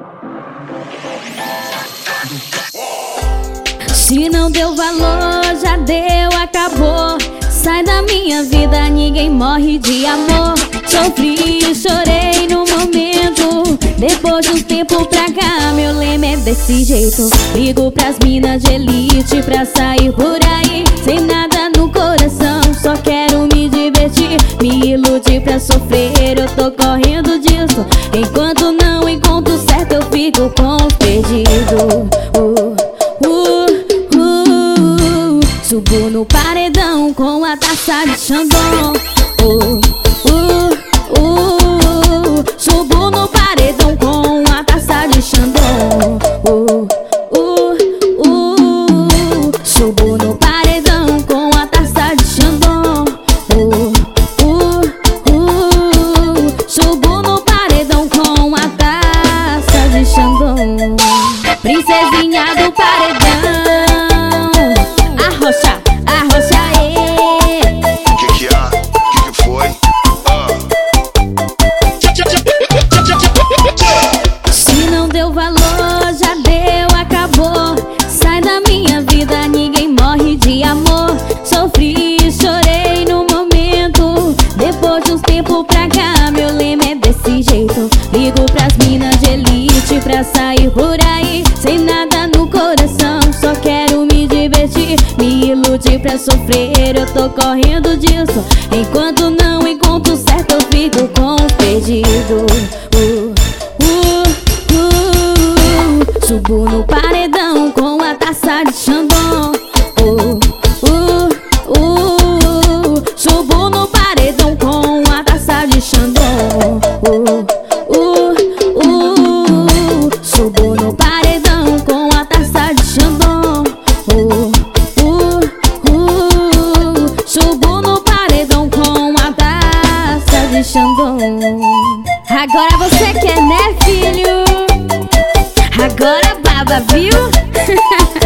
Se não deu valor, já deu, acabou. Sai da minha vida, ninguém morre de amor. Sofri e chorei no momento. Depois de um tempo pra cá, meu lema é desse jeito. Ligo pras minas de elite pra sair por aí, sem nada no coração, só quero me divertir. Me iludir pra sofrer, eu tô correndo disso. Enquanto não encontro o certo, eu fico com o perdido. Subo no paredão com a taça de Xandão. Subo no paredão com a taça de Xandão. Subo no paredão com a taça de Xandão. Subo no paredão com a taça de Xandão. Princesinha do paredão. Arrocha, arrocha, Que há? Que foi? Se não deu valor, já deu, acabou. Sai da minha vida, ninguém morre de amor. Sofri e chorei no momento. Depois de uns tempos pra cá, meu lema é desse jeito. Ligo pras minas de elite pra sair por aí, sem nada no coração, só quero me divertir. Me iludir pra sofrer, eu tô correndo disso. Enquanto não encontro o certo, eu fico com o perdido. Subo no paredão com a taça de Xandão. Subo no paredão com a taça de Xandão. Subo no paredão com a taça de Xandão. Subo no paredão com a taça de Xandão. Agora você quer, né, filho? Agora baba, viu?